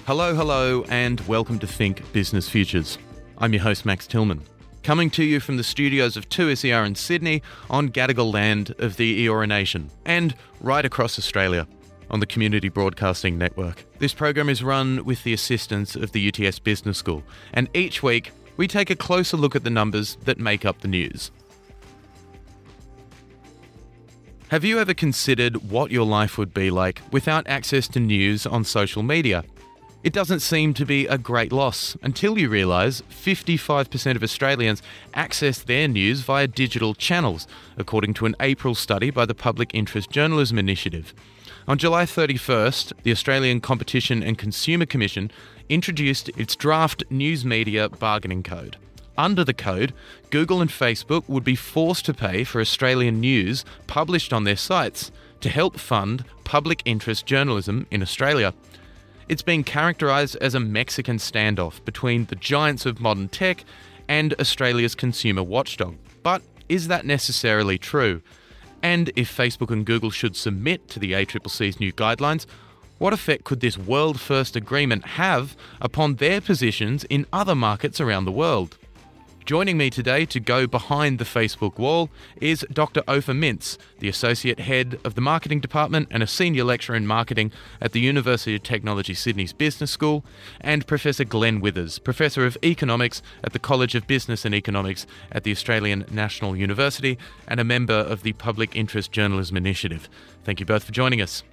Hello, and welcome to Think Business Futures. I'm your host, Max Tillman, coming to you from the studios of 2SER in Sydney on Gadigal land of the Eora Nation, and right across Australia on the Community Broadcasting Network. This program is run with the assistance of the UTS Business School, and each week we take a closer look at the numbers that make up the news. Have you ever considered what your life would be like without access to news on social media? It doesn't seem to be a great loss until you realise 55% of Australians access their news via digital channels, according to an April study by the Public Interest Journalism Initiative. On July 31st, the Australian Competition and Consumer Commission introduced its draft News Media Bargaining Code. Under the code, Google and Facebook would be forced to pay for Australian news published on their sites to help fund public interest journalism in Australia. It's been characterised as a Mexican standoff between the giants of modern tech and Australia's consumer watchdog. But is that necessarily true? And if Facebook and Google should submit to the ACCC's new guidelines, what effect could this world-first agreement have upon their positions in other markets around the world? Joining me today to go behind the Facebook wall is Dr. Ofer Mintz, the Associate Head of the Marketing Department and a Senior Lecturer in Marketing at the University of Technology Sydney's Business School, and Professor Glenn Withers, Professor of Economics at the College of Business and Economics at the Australian National University and a member of the Public Interest Journalism Initiative. Thank you both for joining us.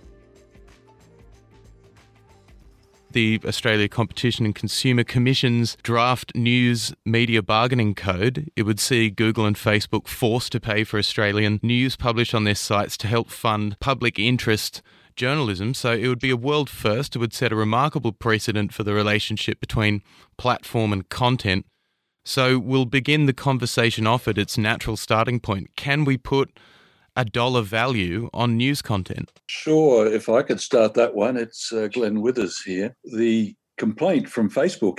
The Australia Competition and Consumer Commission's draft News Media Bargaining Code, it would see Google and Facebook forced to pay for Australian news published on their sites to help fund public interest journalism. So it would be a world first. It would set a remarkable precedent for the relationship between platform and content. So we'll begin the conversation off at its natural starting point. Can we put a dollar value on news content? Sure. If I could start that one, it's Glenn Withers here. The complaint from Facebook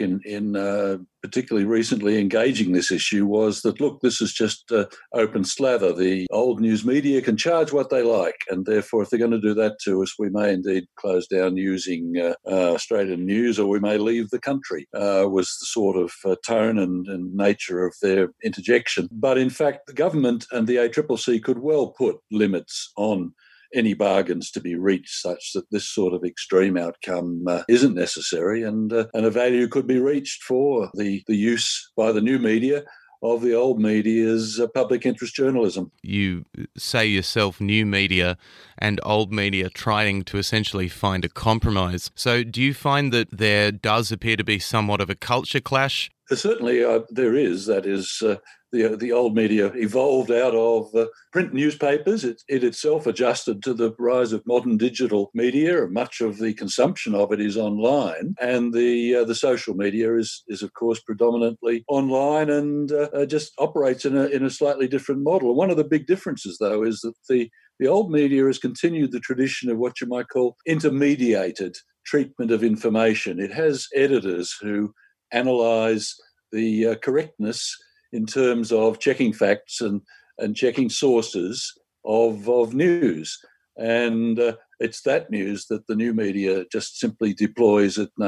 in particularly recently engaging this issue was that, look, this is just open slather. The old news media can charge what they like, and therefore if they're going to do that to us, we may indeed close down using Australian news, or we may leave the country, was the sort of tone and nature of their interjection. But in fact, the government and the ACCC could well put limits on any bargains to be reached such that this sort of extreme outcome isn't necessary, and a value could be reached for the use by the new media of the old media's public interest journalism. You say yourself new media and old media trying to essentially find a compromise. So do you find that there does appear to be somewhat of a culture clash? Certainly there is. That is, the old media evolved out of print newspapers. It itself adjusted to the rise of modern digital media. Much of the consumption of it is online, and the social media is of course predominantly online and just operates in a slightly different model. One of the big differences, though, is that the old media has continued the tradition of what you might call intermediated treatment of information. It has editors who analyse the correctness in terms of checking facts and checking sources of news. And it's that news that the new media just simply deploys at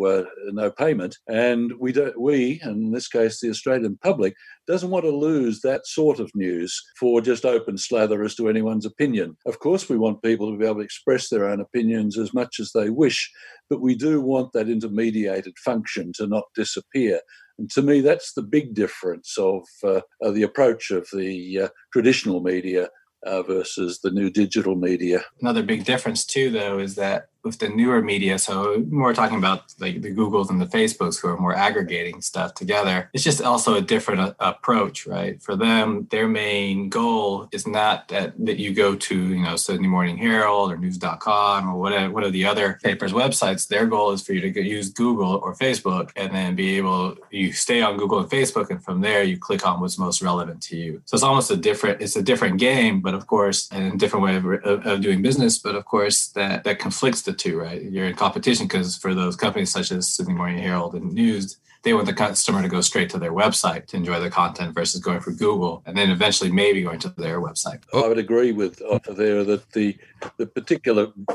no payment. And we, in this case the Australian public, doesn't want to lose that sort of news for just open slather as to anyone's opinion. Of course, we want people to be able to express their own opinions as much as they wish, but we do want that intermediated function to not disappear. And to me, that's the big difference of the approach of the traditional media versus the new digital media. Another big difference, too, though, is that with the newer media, so more talking about like the Googles and the Facebooks who are more aggregating stuff together, it's just also a different approach, right? For them, their main goal is not that you go to, Sydney Morning Herald or news.com or one of the other papers' websites. Their goal is for you to use Google or Facebook and then you stay on Google and Facebook, and from there you click on what's most relevant to you. So it's almost a different game, but of course, and a different way of doing business, but of course that conflicts the two, right? You're in competition because for those companies such as Sydney Morning Herald and News, they want the customer to go straight to their website to enjoy the content versus going for Google and then eventually maybe going to their website. I would agree with Ofer there that the particular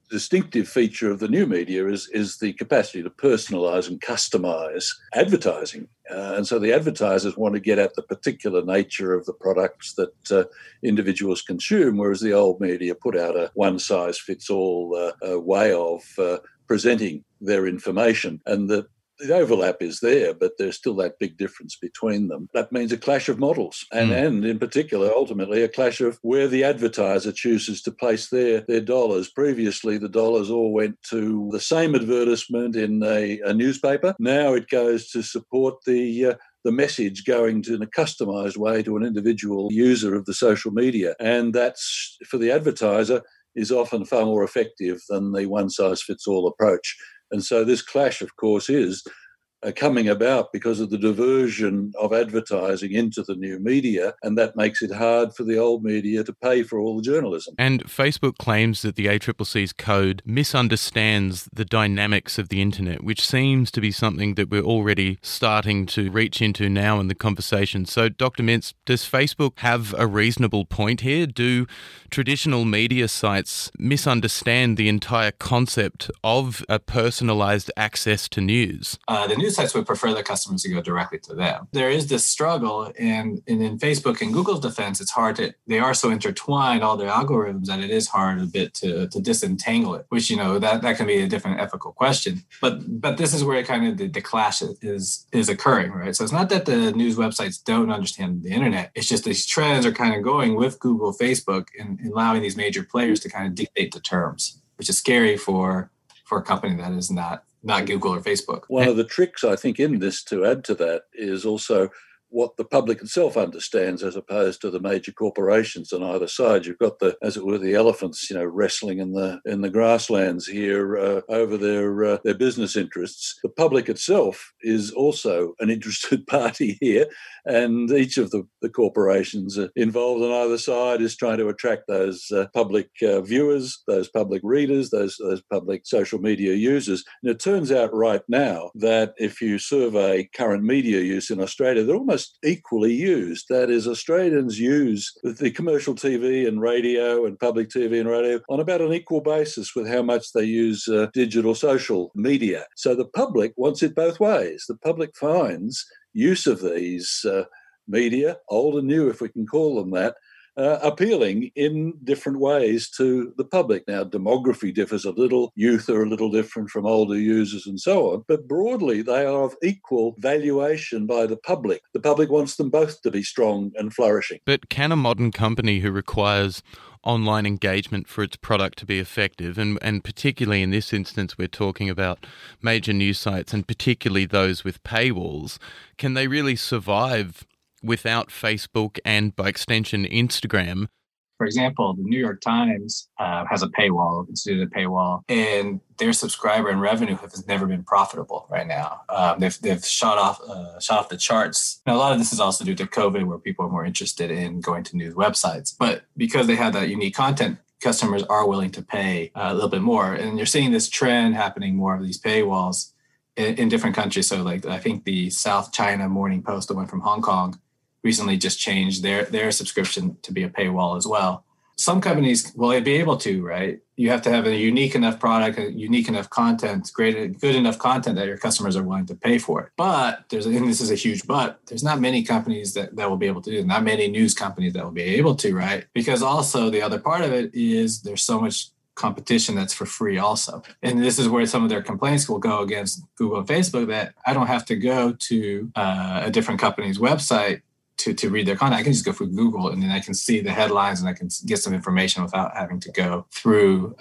distinctive feature of the new media is the capacity to personalise and customise advertising. And so the advertisers want to get at the particular nature of the products that individuals consume, whereas the old media put out a one-size-fits-all way of presenting their information. And the overlap is there, but there's still that big difference between them. That means a clash of models and in particular, ultimately, a clash of where the advertiser chooses to place their dollars. Previously, the dollars all went to the same advertisement in a newspaper. Now it goes to support the message going to in a customised way to an individual user of the social media. And that's, for the advertiser, is often far more effective than the one-size-fits-all approach. And so this clash, of course, is coming about because of the diversion of advertising into the new media, and that makes it hard for the old media to pay for all the journalism. And Facebook claims that the ACCC's code misunderstands the dynamics of the internet, which seems to be something that we're already starting to reach into now in the conversation. So, Dr. Mintz, does Facebook have a reasonable point here? Do traditional media sites misunderstand the entire concept of a personalised access to news? The news sites would prefer their customers to go directly to them. There is this struggle, and in Facebook and Google's defense, it's hard to, they are so intertwined, all their algorithms, that it is hard a bit to disentangle it, which, that can be a different ethical question. But this is where it kind of the clash is occurring, right? So it's not that the news websites don't understand the internet. It's just these trends are kind of going with Google, Facebook, and allowing these major players to kind of dictate the terms, which is scary for a company that is not Google or Facebook. One of the tricks, I think, in this, to add to that, is also what the public itself understands as opposed to the major corporations on either side. You've got as it were, the elephants, wrestling in the grasslands here over their business interests. The public itself is also an interested party here, and each of the corporations involved on either side is trying to attract those public viewers, those public readers, those public social media users. And it turns out right now that if you survey current media use in Australia, they're almost equally used. That is, Australians use the commercial TV and radio and public TV and radio on about an equal basis with how much they use digital social media. So the public wants it both ways. The public finds use of these media, old and new, if we can call them that, appealing in different ways to the public. Now, demography differs a little. Youth are a little different from older users and so on. But broadly, they are of equal valuation by the public. The public wants them both to be strong and flourishing. But can a modern company who requires online engagement for its product to be effective, and particularly in this instance we're talking about major news sites and particularly those with paywalls, can they really survive without Facebook and, by extension, Instagram? For example, the New York Times has a paywall, instituted a paywall, and their subscriber and revenue has never been profitable right now. They've shot off the charts. Now, a lot of this is also due to COVID, where people are more interested in going to news websites. But because they have that unique content, customers are willing to pay a little bit more. And you're seeing this trend happening, more of these paywalls in different countries. So, like, I think the South China Morning Post, the one from Hong Kong, recently just changed their subscription to be a paywall as well. Some companies will be able to, right? You have to have a unique enough product, a unique enough content, good enough content that your customers are willing to pay for it. But and this is a huge but, there's not many companies that will be able to do it, not many news companies that will be able to, right? Because also the other part of it is there's so much competition that's for free also. And this is where some of their complaints will go against Google and Facebook, that I don't have to go to a different company's website to read their content. I can just go through Google, and then I can see the headlines and I can get some information without having to go through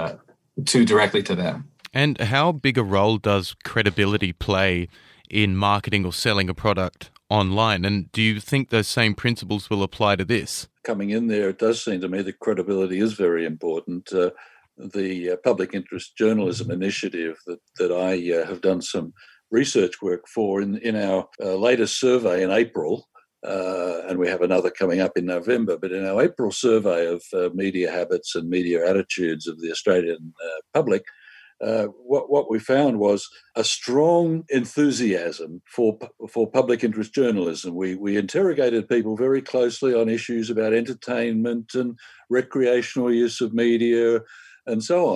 directly to them. And how big a role does credibility play in marketing or selling a product online? And do you think those same principles will apply to this? Coming in there, it does seem to me that credibility is very important. The Public Interest Journalism Initiative that I have done some research work for in our latest survey in April, and we have another coming up in November, but in our April survey of media habits and media attitudes of the Australian public, what we found was a strong enthusiasm for public interest journalism. We interrogated people very closely on issues about entertainment and recreational use of media and so on.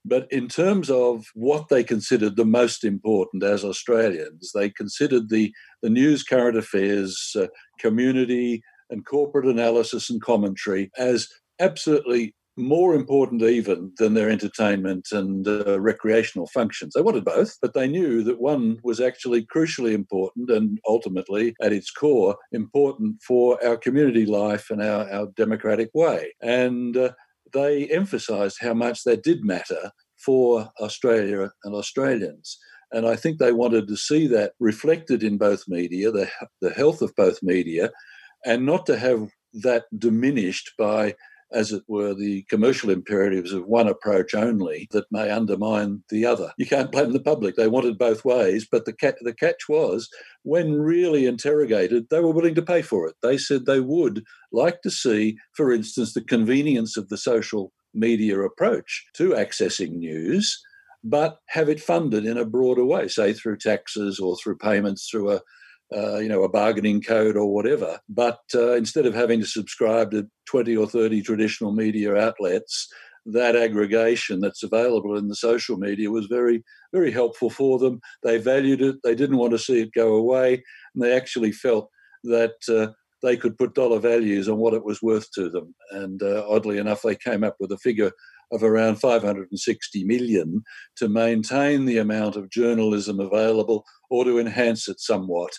But in terms of what they considered the most important as Australians, they considered the news, current affairs, community and corporate analysis and commentary as absolutely more important even than their entertainment and recreational functions. They wanted both, but they knew that one was actually crucially important and ultimately, at its core, important for our community life and our democratic way. And they emphasised how much that did matter for Australia and Australians. And I think they wanted to see that reflected in both media, the health of both media, and not to have that diminished by, as it were, the commercial imperatives of one approach only that may undermine the other. You can't blame the public. They wanted both ways, but the catch was, when really interrogated, they were willing to pay for it. They said they would like to see, for instance, the convenience of the social media approach to accessing news, but have it funded in a broader way, say through taxes or through payments through a bargaining code or whatever. But instead of having to subscribe to 20 or 30 traditional media outlets, that aggregation that's available in the social media was very, very helpful for them. They valued it. They didn't want to see it go away. And they actually felt that they could put dollar values on what it was worth to them. And oddly enough, they came up with a figure of around 560 million to maintain the amount of journalism available or to enhance it somewhat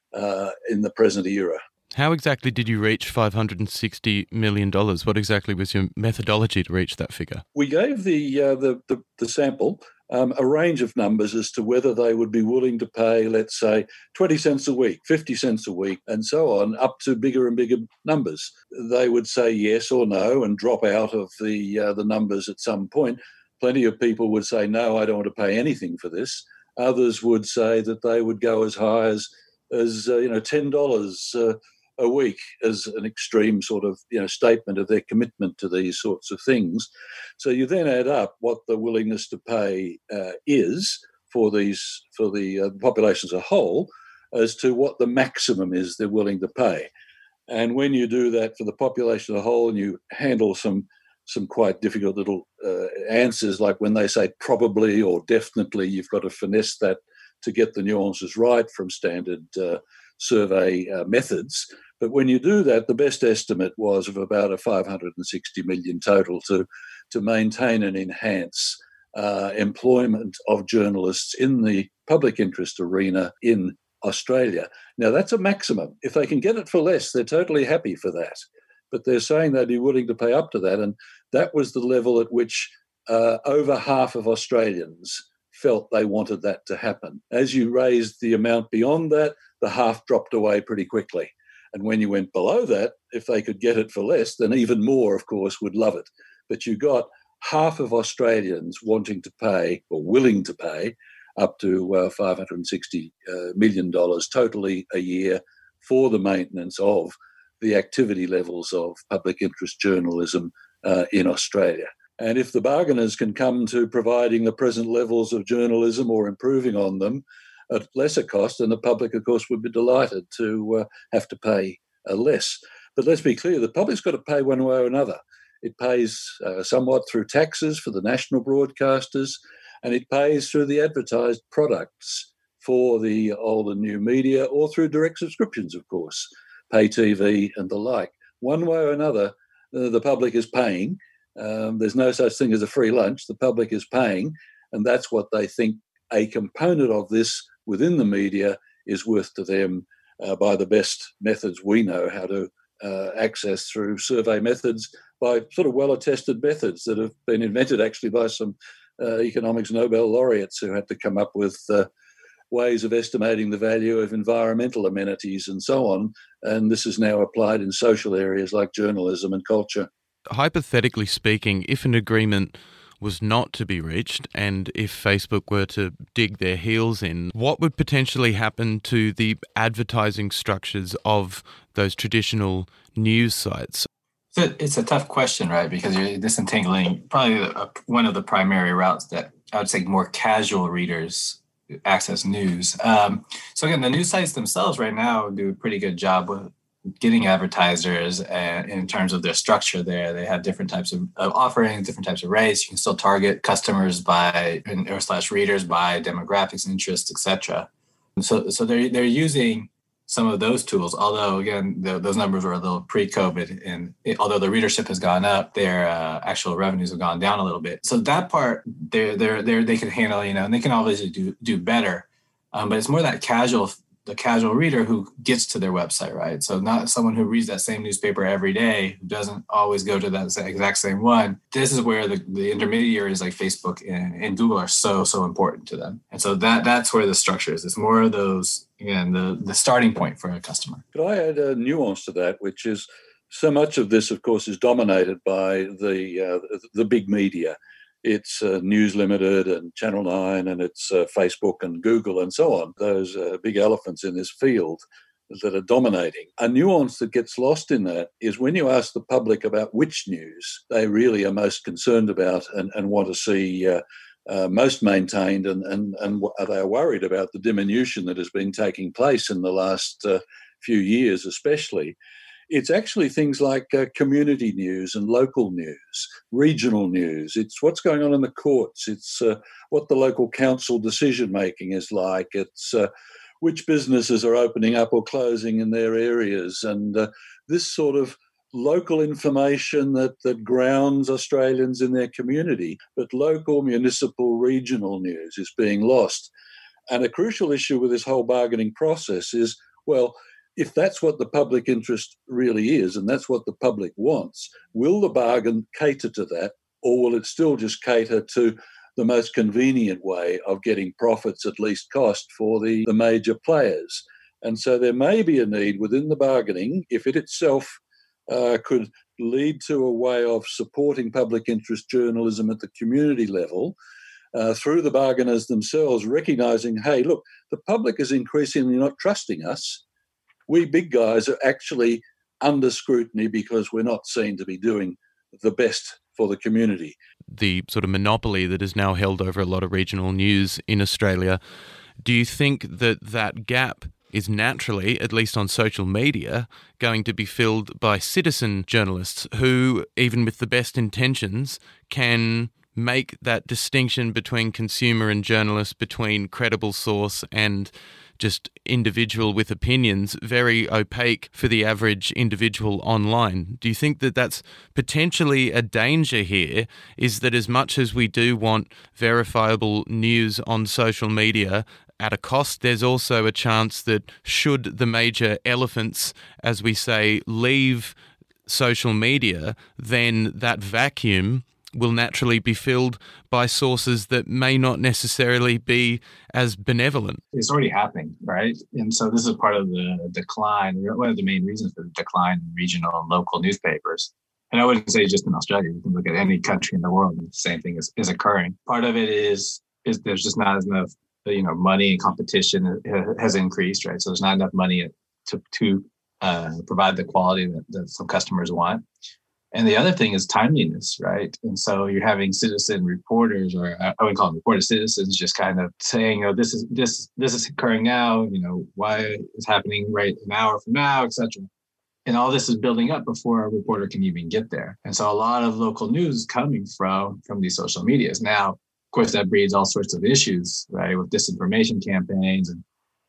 in the present era. How exactly did you reach $560 million? What exactly was your methodology to reach that figure? We gave the sample a range of numbers as to whether they would be willing to pay, let's say, 20 cents a week, 50 cents a week, and so on, up to bigger and bigger numbers. They would say yes or no and drop out of the numbers at some point. Plenty of people would say, no, I don't want to pay anything for this. Others would say that they would go as high as $10 a week as an extreme sort of statement of their commitment to these sorts of things. So you then add up what the willingness to pay is for the population as a whole, as to what the maximum is they're willing to pay. And when you do that for the population as a whole, and you handle some quite difficult little answers, like when they say probably or definitely, you've got to finesse that to get the nuances right from standard survey methods. But when you do that, the best estimate was of about a 560 million total to maintain and enhance employment of journalists in the public interest arena in Australia. Now, that's a maximum. If they can get it for less, they're totally happy for that. But they're saying they'd be willing to pay up to that. And that was the level at which over half of Australians felt they wanted that to happen. As you raised the amount beyond that, the half dropped away pretty quickly. And when you went below that, if they could get it for less, then even more, of course, would love it. But you got half of Australians wanting to pay or willing to pay up to $560 million totally a year for the maintenance of the activity levels of public interest journalism in Australia. And if the bargainers can come to providing the present levels of journalism or improving on them at lesser cost, then the public, of course, would be delighted to have to pay less. But let's be clear, the public's got to pay one way or another. It pays somewhat through taxes for the national broadcasters, and it pays through the advertised products for the old and new media, or through direct subscriptions, of course, pay TV and the like. One way or another, the public is paying. There's no such thing as a free lunch. The public is paying, and that's what they think a component of this within the media is worth to them by the best methods we know how to access through survey methods, by sort of well-attested methods that have been invented actually by some economics Nobel laureates who had to come up with ways of estimating the value of environmental amenities and so on. And this is now applied in social areas like journalism and culture. Hypothetically speaking, if an agreement was not to be reached and if Facebook were to dig their heels in, what would potentially happen to the advertising structures of those traditional news sites? It's a tough question, right? Because you're disentangling probably one of the primary routes that I would say more casual readers access news. So again, the news sites themselves right now do a pretty good job with getting advertisers, and in terms of their structure there, they have different types of offerings, different types of rates. You can still target customers or readers by demographics, interests, etc. So they're using some of those tools, although again those numbers were a little pre-COVID, and although the readership has gone up, their actual revenues have gone down a little bit. So that part they can handle, and they can obviously do better, but it's more that the casual reader who gets to their website, right? So not someone who reads that same newspaper every day, who doesn't always go to that exact same one. This is where the intermediaries like Facebook and Google are so important to them. And so that's where the structure is. It's more of those, again, the starting point for a customer. Could I add a nuance to that, which is so much of this, of course, is dominated by the big media. It's News Limited and Channel 9, and it's Facebook and Google and so on. Those big elephants in this field that are dominating. A nuance that gets lost in that is when you ask the public about which news they really are most concerned about and want to see most maintained, and they are worried about the diminution that has been taking place in the last few years especially. It's actually things like community news and local news, regional news. It's what's going on in the courts. It's what the local council decision-making is like. It's which businesses are opening up or closing in their areas. And this sort of local information that grounds Australians in their community. But local, municipal, regional news is being lost. And a crucial issue with this whole bargaining process is, well, if that's what the public interest really is, and that's what the public wants, will the bargain cater to that, or will it still just cater to the most convenient way of getting profits at least cost for the major players? And so there may be a need within the bargaining, if it itself could lead to a way of supporting public interest journalism at the community level, through the bargainers themselves, recognising, hey, look, the public is increasingly not trusting us. We big guys are actually under scrutiny because we're not seen to be doing the best for the community. The sort of monopoly that is now held over a lot of regional news in Australia, do you think that gap is naturally, at least on social media, going to be filled by citizen journalists who, even with the best intentions, can make that distinction between consumer and journalist, between credible source and just individual with opinions, very opaque for the average individual online? Do you think that that's potentially a danger here, is that as much as we do want verifiable news on social media at a cost, there's also a chance that should the major elephants, as we say, leave social media, then that vacuum will naturally be filled by sources that may not necessarily be as benevolent? It's already happening, right? And so this is part of the decline, one of the main reasons for the decline in regional and local newspapers. And I wouldn't say just in Australia. You can look at any country in the world and the same thing is occurring. Part of it is there's just not enough, money, and competition has increased, right? So there's not enough money to provide the quality that some customers want. And the other thing is timeliness, right? And so you're having citizen reporters, or I wouldn't call them reporters, citizens, just kind of saying, this is occurring now, why it's happening right an hour from now, et cetera. And all this is building up before a reporter can even get there. And so a lot of local news is coming from these social medias. Now, of course, that breeds all sorts of issues, right? With disinformation campaigns and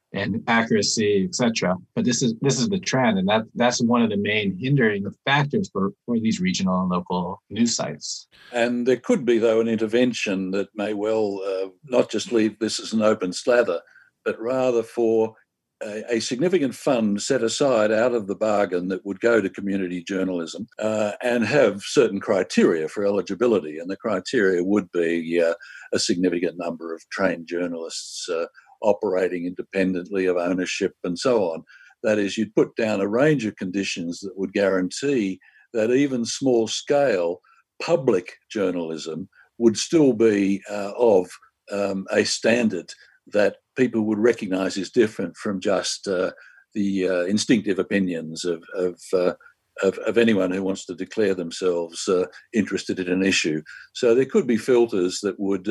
accuracy, et cetera. But this is the trend, and that's one of the main hindering factors for these regional and local news sites. And there could be, though, an intervention that may well not just leave this as an open slather, but rather for a significant fund set aside out of the bargain that would go to community journalism and have certain criteria for eligibility. And the criteria would be a significant number of trained journalists operating independently of ownership and so on. That is, you'd put down a range of conditions that would guarantee that even small-scale public journalism would still be of a standard that people would recognise is different from just the instinctive opinions of anyone who wants to declare themselves interested in an issue. So there could be filters that would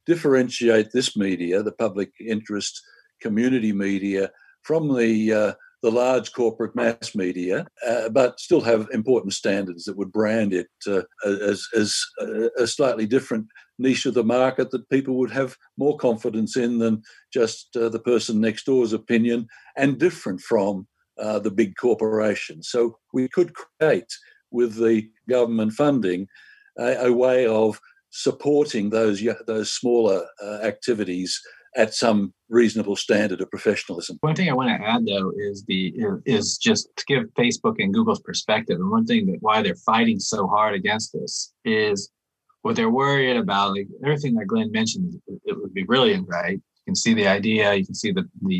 differentiate this media, the public interest community media, from the the large corporate mass media, but still have important standards that would brand it as a slightly different niche of the market that people would have more confidence in than just the person next door's opinion, and different from the big corporations. So we could create, with the government funding, a way of supporting those smaller activities at some reasonable standard of professionalism. One thing I want to add, though, is just to give Facebook and Google's perspective. And one thing that why they're fighting so hard against this is what they're worried about. Like everything that Glenn mentioned, it would be brilliant, right? You can see the idea, you can see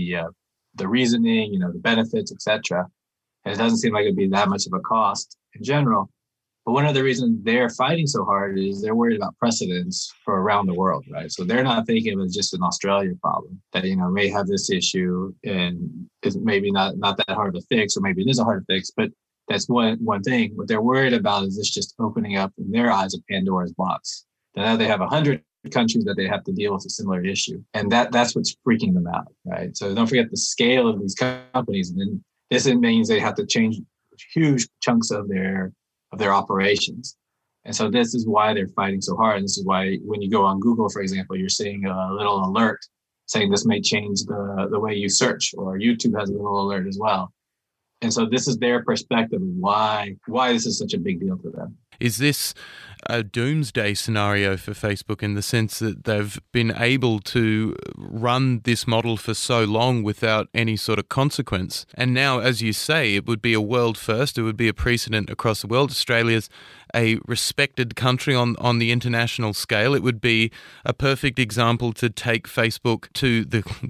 the reasoning, the benefits, etc. And it doesn't seem like it'd be that much of a cost in general. But one of the reasons they're fighting so hard is they're worried about precedents for around the world, right? So they're not thinking of it as just an Australia problem that, may have this issue and is maybe not that hard to fix, or maybe it is a hard to fix, but that's one thing. What they're worried about is this just opening up, in their eyes, a Pandora's box. Now they have 100 countries that they have to deal with a similar issue. And that's what's freaking them out, right? So don't forget the scale of these companies. And then this means they have to change huge chunks of their operations. And so this is why they're fighting so hard. And this is why when you go on Google, for example, you're seeing a little alert saying this may change the way you search, or YouTube has a little alert as well. And so this is their perspective of why this is such a big deal for them. Is this a doomsday scenario for Facebook in the sense that they've been able to run this model for so long without any sort of consequence? And now, as you say, it would be a world first. It would be a precedent across the world. Australia's a respected country on the international scale. It would be a perfect example to take Facebook to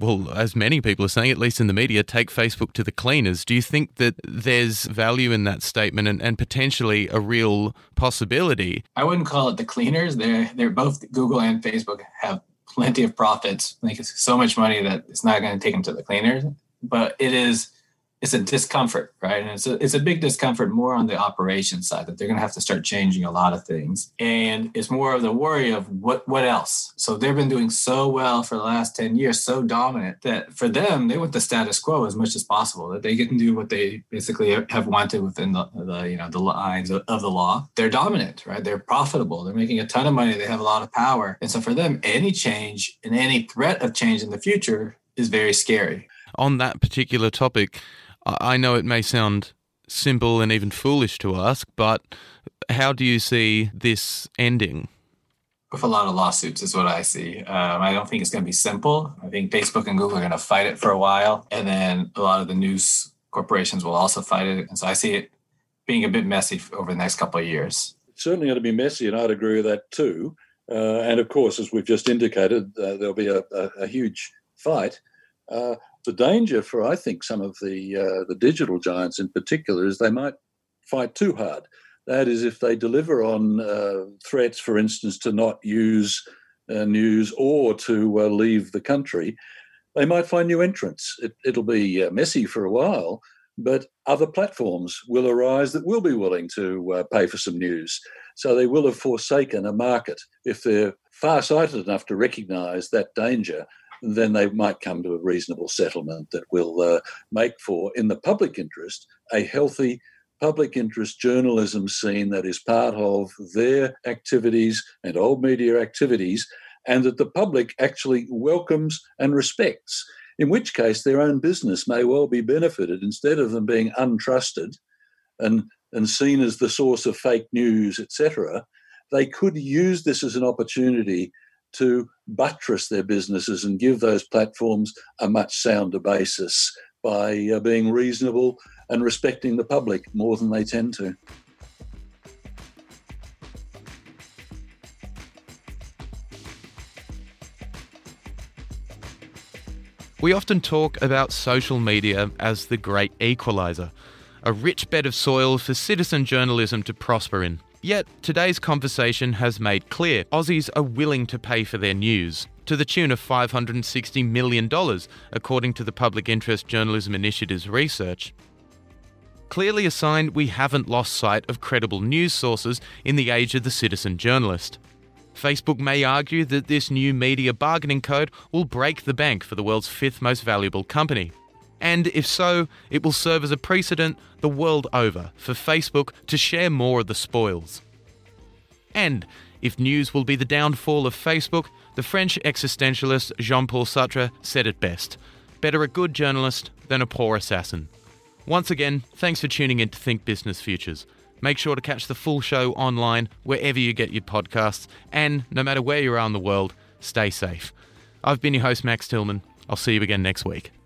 as many people are saying, at least in the media, take Facebook to the cleaners. Do you think that there's value in that statement and potentially a real possibility? I wouldn't call it the cleaners. They're both, Google and Facebook have plenty of profits, make so much money that it's not going to take them to the cleaners. But it's a discomfort, right? And it's a big discomfort more on the operations side, that they're going to have to start changing a lot of things. And it's more of the worry of what else. So they've been doing so well for the last 10 years, so dominant, that for them, they want the status quo as much as possible, that they can do what they basically have wanted within the lines of the law. They're dominant, right? They're profitable. They're making a ton of money. They have a lot of power. And so for them, any change and any threat of change in the future is very scary. On that particular topic, I know it may sound simple and even foolish to ask, but how do you see this ending? With a lot of lawsuits is what I see. I don't think it's going to be simple. I think Facebook and Google are going to fight it for a while, and then a lot of the news corporations will also fight it. And so I see it being a bit messy over the next couple of years. It's certainly going to be messy, and I'd agree with that too. And of course, as we've just indicated, there'll be a huge fight. The danger for, I think, some of the digital giants in particular is they might fight too hard. That is, if they deliver on threats, for instance, to not use news or to leave the country, they might find new entrants. It'll be messy for a while, but other platforms will arise that will be willing to pay for some news. So they will have forsaken a market. If they're far-sighted enough to recognise that danger, then they might come to a reasonable settlement that will make for, in the public interest, a healthy public interest journalism scene that is part of their activities and old media activities, and that the public actually welcomes and respects, in which case their own business may well be benefited instead of them being untrusted and seen as the source of fake news, etc. They could use this as an opportunity to buttress their businesses and give those platforms a much sounder basis by being reasonable and respecting the public more than they tend to. We often talk about social media as the great equaliser, a rich bed of soil for citizen journalism to prosper in. Yet, today's conversation has made clear Aussies are willing to pay for their news, to the tune of $560 million, according to the Public Interest Journalism Initiative's research. Clearly a sign we haven't lost sight of credible news sources in the age of the citizen journalist. Facebook may argue that this new media bargaining code will break the bank for the world's fifth most valuable company. And if so, it will serve as a precedent the world over for Facebook to share more of the spoils. And if news will be the downfall of Facebook, the French existentialist Jean-Paul Sartre said it best: better a good journalist than a poor assassin. Once again, thanks for tuning in to Think Business Futures. Make sure to catch the full show online wherever you get your podcasts, and no matter where you are in the world, stay safe. I've been your host, Max Tillman. I'll see you again next week.